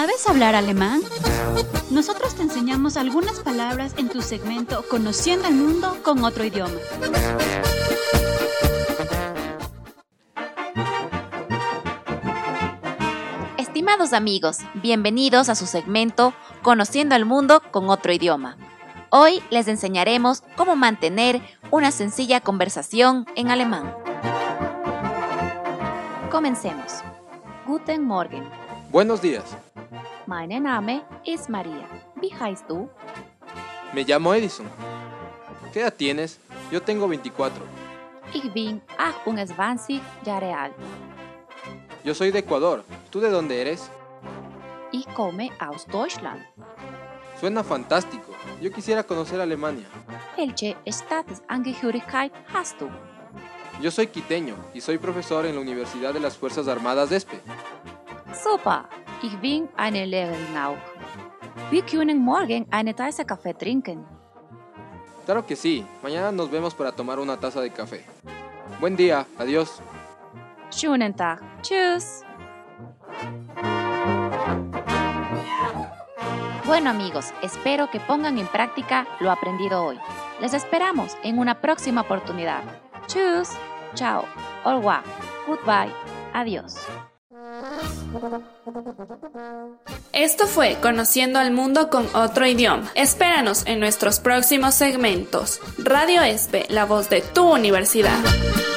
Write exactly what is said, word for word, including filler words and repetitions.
¿Sabes hablar alemán? Nosotros te enseñamos algunas palabras en tu segmento Conociendo el Mundo con otro idioma. Estimados amigos, bienvenidos a su segmento Conociendo el Mundo con otro idioma. Hoy les enseñaremos cómo mantener una sencilla conversación en alemán. Comencemos. Guten Morgen. Buenos días. Mein Name ist Maria. Wie heißt du? Me llamo Edison. ¿Qué edad tienes? Yo tengo veinticuatro. Ich bin achtundzwanzig Jahre alt. Yo soy de Ecuador. ¿Tú de dónde eres? Ich komme aus Deutschland. Suena fantástico. Yo quisiera conocer Alemania. Welche Staatsangehörigkeit hast du? Yo soy quiteño y soy profesor en la Universidad de las Fuerzas Armadas de ESPE. Super, ich bin eine Lehrerin auch. Wir können morgen eine Tasse Kaffee trinken. Claro que sí. Mañana nos vemos para tomar una taza de café. Buen día. Adiós. Schönen Tag. Tschüss. Bueno amigos, espero que pongan en práctica lo aprendido hoy. Les esperamos en una próxima oportunidad. Tschüss, chao, au revoir, goodbye, adiós. Esto fue Conociendo al Mundo con otro idioma. Espéranos en nuestros próximos segmentos. Radio ESPE, la voz de tu universidad.